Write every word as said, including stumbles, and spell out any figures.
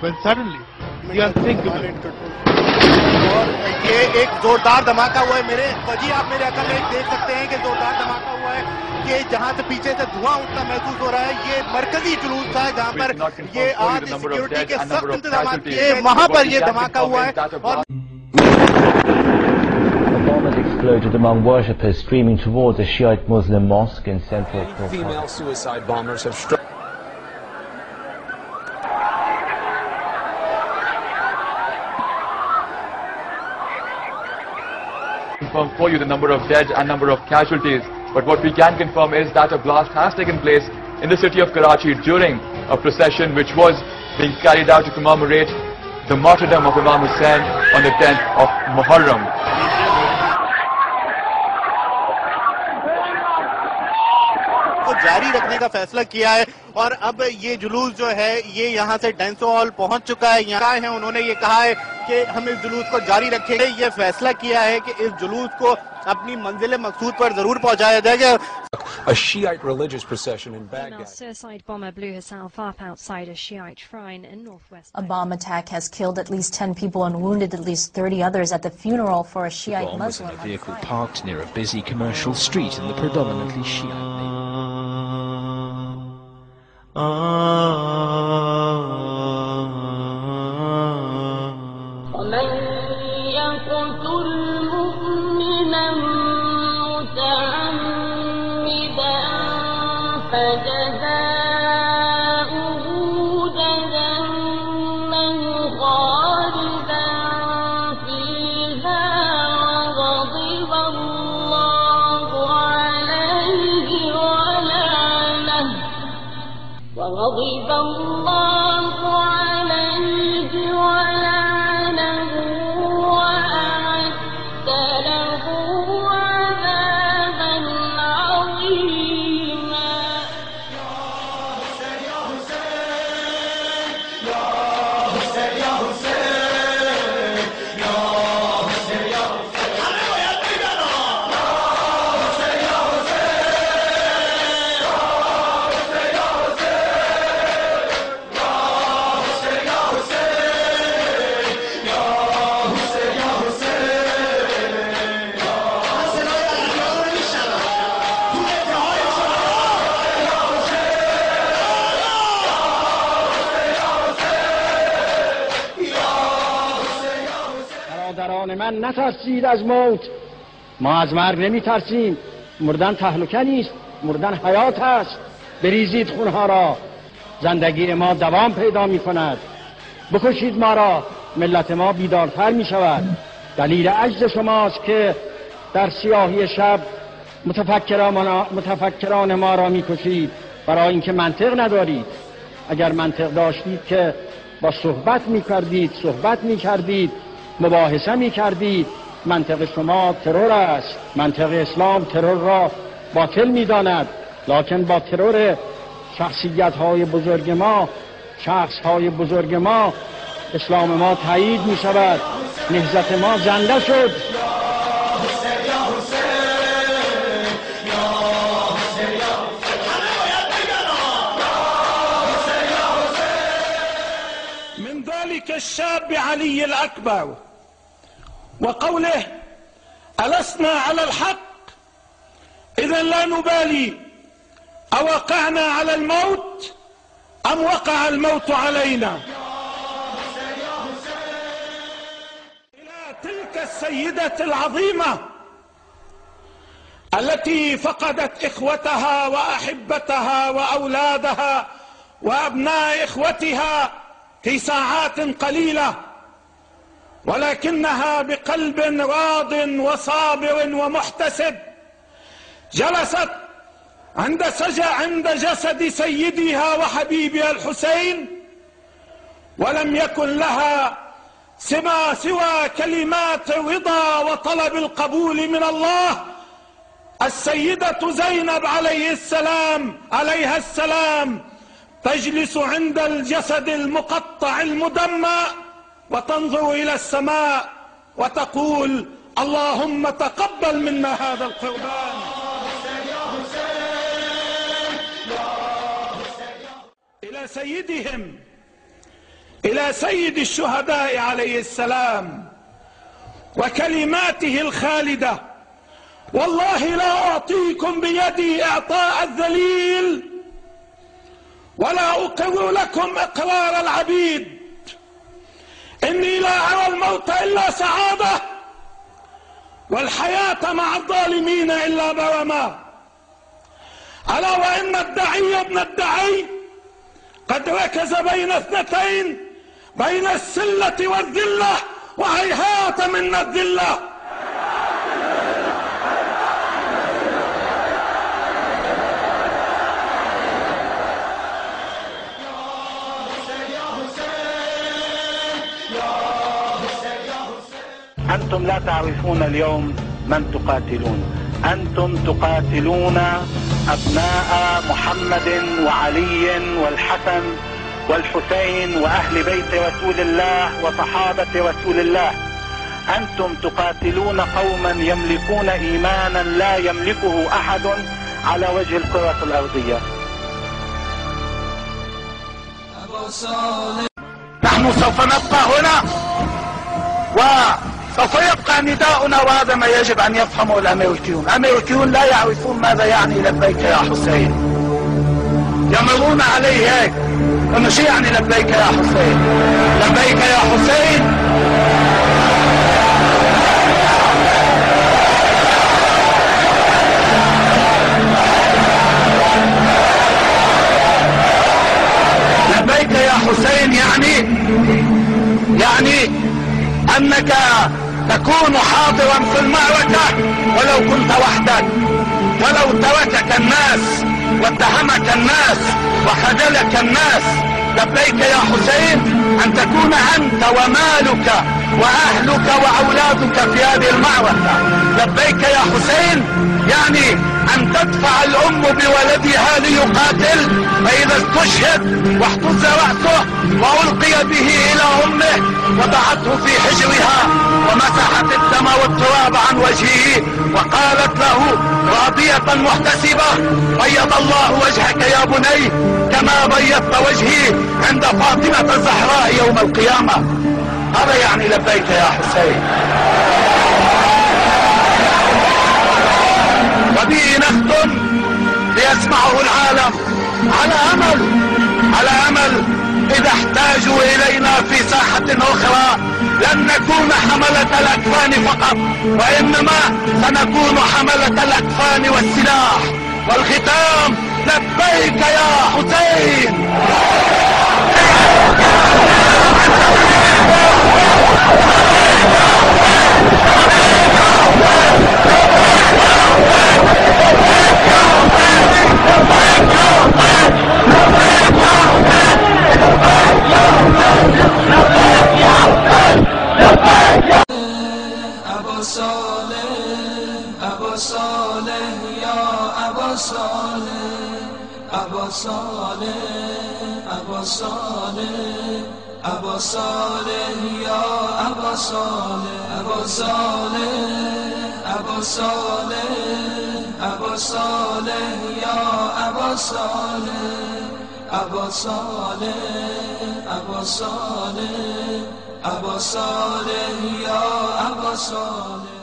when suddenly the unthinkable. और ये एक जोरदार धमाका हुआ है मेरे फजी, आप मेरे अकल में देख सकते हैं कि जोरदार धमाका हुआ है कि जहां से पीछे से धुआं उठता महसूस हो रहा है। ये मरकजी जुलूस था जहां पर ये आज सिक्योरिटी के सख्त इंतजाम किए, वहां पर ये धमाका हुआ है। और exploded among worshippers streaming towards a Shiite Muslim mosque in central Kolkata. Female suicide bombers have struck. Confirm for you the number of dead and number of casualties, but what we can confirm is that a blast has taken place in the city of Karachi during a procession which was being carried out to commemorate the martyrdom of Imam Hussain on the tenth of Muharram. जारी रखने का फैसला किया है और अब ये जुलूस जो है ये यहाँ से डेंसो हॉल पहुंच चुका है। यहाँ है उन्होंने ये कहा है कि हम इस जुलूस को जारी रखेंगे। ये फैसला किया है कि इस जुलूस को अपनी मंजिल मकसूद पर जरूर पहुंचाया जाएगा। A Shiite religious procession in Baghdad. A suicide bomber blew herself up outside a Shiite shrine in northwest. A bomb attack has killed at least ten people and wounded at least thirty others at the funeral for a Shiite Muslim. The bomb was in a vehicle parked near a busy commercial street in the predominantly Shiite neighborhood. وغضب الله عليه ولعنه وأعد له عذابا عظيما. يا حسين يا حسين يا حسين يا حسين يا حسين يا حسين أنا ويا بينا يا حسين يا برادران من نترسید از موت. ما از مرگ نمی ترسیم. مردن تهلکه نیست، مردن حیات است. بریزید خونها را، زندگی ما دوام پیدا می کند. بکشید ما را، ملت ما بیدارتر می شود. دلیل عجز شماست که در سیاهی شب متفکران, متفکران ما را می کشید، برای اینکه منطق ندارید. اگر منطق داشتید که با صحبت می کردید، صحبت می کردید، مباحثه می کردید. منطق شما ترور است. منطق اسلام ترور را باطل می داند، لکن با ترور شخصیت های بزرگ ما، شخص های بزرگ ما، اسلام ما تایید می شود، نهضت ما زنده شد. من ذلك الشاب علي الأكبر وقوله ألسنا على الحق إذا لا نبالي أوقعنا على الموت أم وقع الموت علينا. إلى تلك السيدة العظيمة التي فقدت إخوتها وأحبتها وأولادها وأبناء إخوتها في ساعات قليلة، ولكنها بقلب راض وصابر ومحتسب جلست عند سجع عند جسد سيدها وحبيبها الحسين، ولم يكن لها سوى سوى كلمات الرضا وطلب القبول من الله. السيدة زينب عليه السلام عليها السلام تجلس عند الجسد المقطع المدمى وتنظر إلى السماء وتقول اللهم تقبل منا هذا القربان. إلى سيدهم إلى سيد الشهداء عليه السلام وكلماته الخالدة: والله لا أعطيكم بيدي إعطاء الذليل، ولا أقر لكم إقرار العبيد، إني لا أرى الموت إلا سعادة، والحياة مع الظالمين إلا برما. ألا وإن الدعي ابن الدعي قد ركز بين اثنتين، بين السلة والذلة، وهيهات من الذلة. أنتم لا تعرفون اليوم من تقاتلون، أنتم تقاتلون أبناء محمد وعلي والحسن والحسين وأهل بيت رسول الله وصحابة رسول الله. أنتم تقاتلون قوما يملكون إيمانا لا يملكه أحد على وجه الكرة الأرضية. نحن سوف نبقى هنا وسوف يبقى نداؤنا، وهذا ما يجب أن يفهمه الأمريكيون. الأمريكيون لا يعرفون ماذا يعني لبيك يا حسين، يمرون عليه هيك، ومش يعني لبيك يا حسين. لبيك يا حسين لبيك يا حسين يعني يعني أنك تكون حاضرا في المعركة ولو كنت وحدك، ولو تركك الناس واتهمك الناس وخذلك الناس. لبيك يا حسين أن تكون أنت ومالك وأهلك وأولادك في هذه المعركة. لبيك يا حسين يعني أن تدفع الأم بولدها ليقاتل، فإذا استشهد واحتز رأسه وألقي به إلى أمه وضعته في حجرها ومسحت الدم والتراب عن وجهه وقالت له راضية محتسبة: بيض الله وجهك يا بني كما بيضت وجهي عند فاطمة الزهراء يوم القيامة. هذا يعني لبيك يا حسين. وبه نختم ليسمعه العالم، على أمل على أمل إذا احتاجوا إلينا في ساحة أخرى لن نكون حملة الأكفان فقط، وإنما سنكون حملة الأكفان والسلاح. والختام: لبيك يا حسين. أبو صالح أبو صالح يا أبو صالح أبو صالح أبو صالح أبو صالح يا أبو صالح أبو صالح أبو صالح أبو صالح يا أبو صالح أبو صالح أبو صالح أبو صالح يا أبو صالح.